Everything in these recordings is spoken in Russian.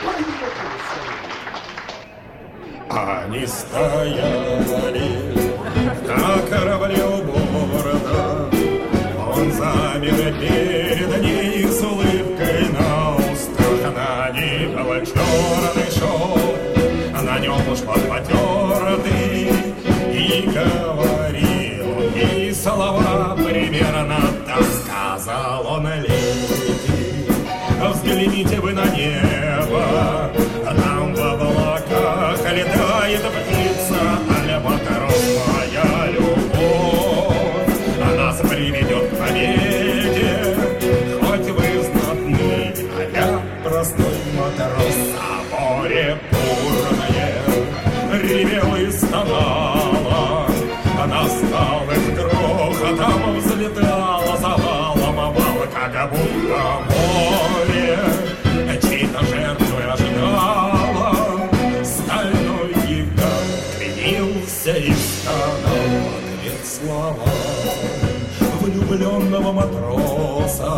Они стояли на корабле у борта. Он замер перед ней с улыбкой на устах. На ней был черный шелк, на нем уж потертый. И говорил он ей слова примерно так. Сказал он: леди, взгляните вы на небо, там в облаках летает птица альбатрос. Моя любовь, она нас приведет к победе. Хоть вы знатны, а я простой матрос. А море бурное ревело и стонало, на скалы с грохотом взлетала, завалом волка, как будто море чьей-то жертвы ожидала. Стальной гигант кренился и стонал в ответ слова влюбленного матроса.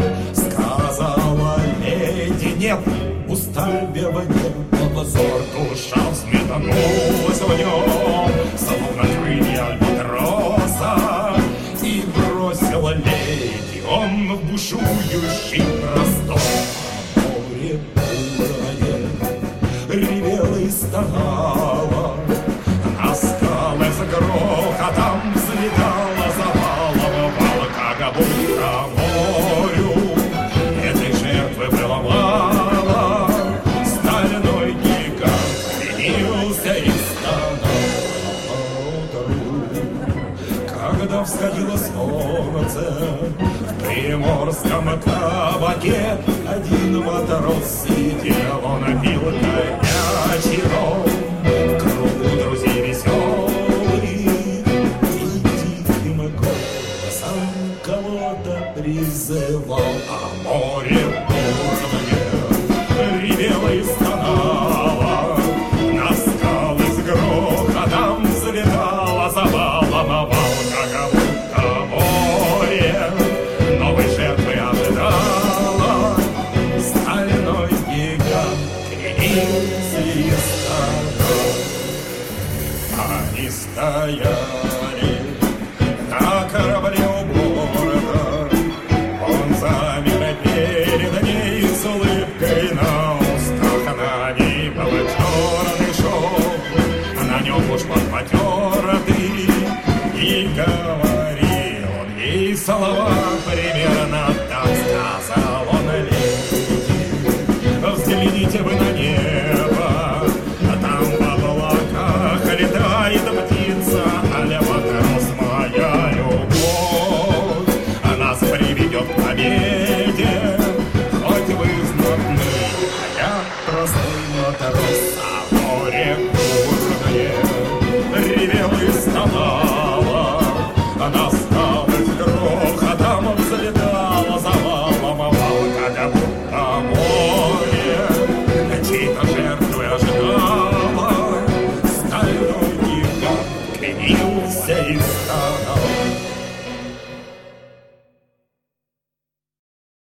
Сказала леди: нет, у Стальбева нет. Взор душа взметнулась в нем, словно крылья альбатроса, и бросила леди он в бушующий простор. Море бурное ревело и стонало, на скалы с грохотом взлетала, завалом волка, как будто морю этой жертвы было мало. Стальной гигант кренился и стонал поутру, когда всходило солнце. В приморском кабаке один матрос сидел, он пил горячий ром, в кругу друзей веселый, и тихим голосом кого-то призывал. А море бурное ревело и стонало, на скалы с грохотом взлетала, завалом волка, как будто море новой жертвы ожидала. Стальной гигант кренился и стонал. Они стояли на корабле у борта. Он замер перед ней с улыбкой на устах. На ней был черный шелк, на нем уж потертый. И говорил он ей слова